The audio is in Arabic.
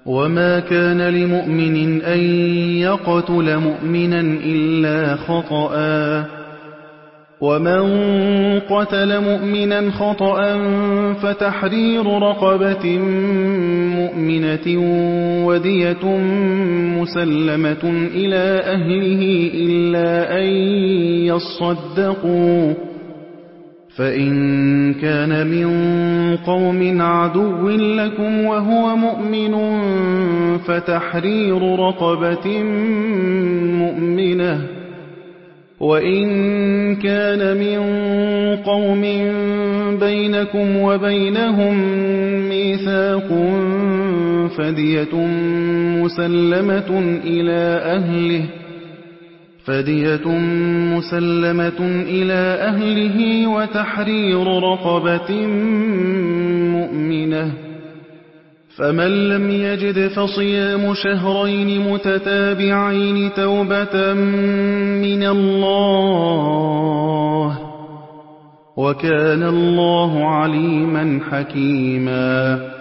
وَمَا كَانَ لِمُؤْمِنٍ أَن يَقْتُلَ مُؤْمِنًا إِلَّا خَطَأً ۚ وَمَن قَتَلَ مُؤْمِنًا خَطَأً فَتَحْرِيرُ رَقَبَةٍ مُّؤْمِنَةٍ وَدِيَةٌ مُّسَلَّمَةٌ إِلَىٰ أَهْلِهِ إِلَّا أَن يَصَّدَّقُوا ۚ فَإِن كَانَ مِن قَوْمٍ عَدُوٍّ لَّكُمْ وَهُوَ مُؤْمِنٌ فَتَحْرِيرُ رَقَبَةٍ مُّؤْمِنَةٍ ۖ وَإِن كَانَ مِن قَوْمٍ بَيْنَكُمْ وَبَيْنَهُم مِّيثَاقٌ فَدِيَةٌ مُّسَلَّمَةٌ إِلَىٰ أَهْلِهِ وَتَحْرِيرُ رَقَبَةٍ مُّؤْمِنَةٍ ۖ فَمَن لَّمْ يَجِدْ فَصِيَامُ شَهْرَيْنِ مُتَتَابِعَيْنِ تَوْبَةً مِّنَ اللَّهِ ۗ وَكَانَ اللَّهُ عَلِيمًا حَكِيمًا.